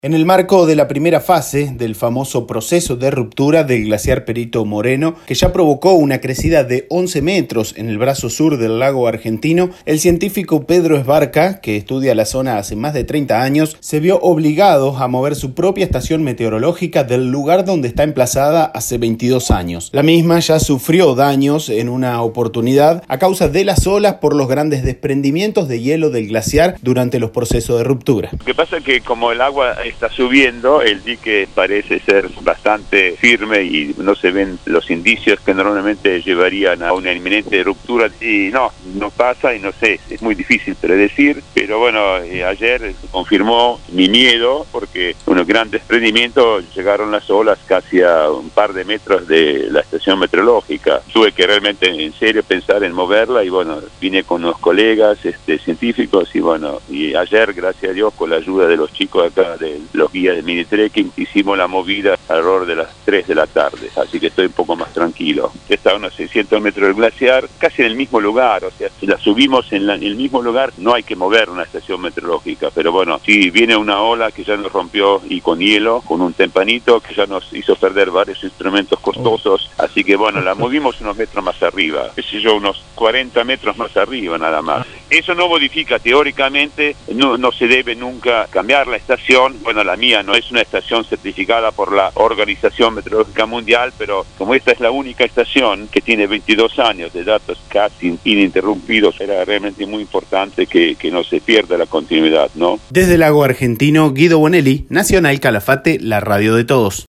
En el marco de la primera fase del famoso proceso de ruptura del glaciar Perito Moreno, que ya provocó una crecida de 11 metros en el brazo sur del lago argentino, el científico Pedro Esbarca, que estudia la zona hace más de 30 años, se vio obligado a mover su propia estación meteorológica del lugar donde está emplazada hace 22 años. La misma ya sufrió daños en una oportunidad a causa de las olas por los grandes desprendimientos de hielo del glaciar durante los procesos de ruptura. Lo que pasa es que como el agua está subiendo, el dique parece ser bastante firme y no se ven los indicios que normalmente llevarían a una inminente ruptura, y no pasa, y no sé, es muy difícil predecir, pero bueno, ayer confirmó mi miedo porque unos grandes desprendimientos, llegaron las olas casi a un par de metros de la estación meteorológica. Tuve que realmente en serio pensar en moverla y bueno, vine con unos colegas científicos y bueno, y ayer, gracias a Dios, con la ayuda de los chicos acá de los guías de mini trekking, hicimos la movida alrededor de las 3 de la tarde, así que estoy un poco más tranquilo. Está a unos 600 metros del glaciar, casi en el mismo lugar, o sea, si la subimos en el mismo lugar, no hay que mover una estación meteorológica, pero bueno, si viene una ola que ya nos rompió y con hielo, con un tempanito que ya nos hizo perder varios instrumentos costosos, así que bueno, la movimos unos metros más arriba, qué sé yo, unos 40 metros más arriba nada más. Eso no modifica, teóricamente, no se debe nunca cambiar la estación. Bueno, la mía no es una estación certificada por la Organización Meteorológica Mundial, pero como esta es la única estación que tiene 22 años de datos casi ininterrumpidos, era realmente muy importante que no se pierda la continuidad, ¿no? Desde el lago argentino, Guido Bonelli, Nacional Calafate, la radio de todos.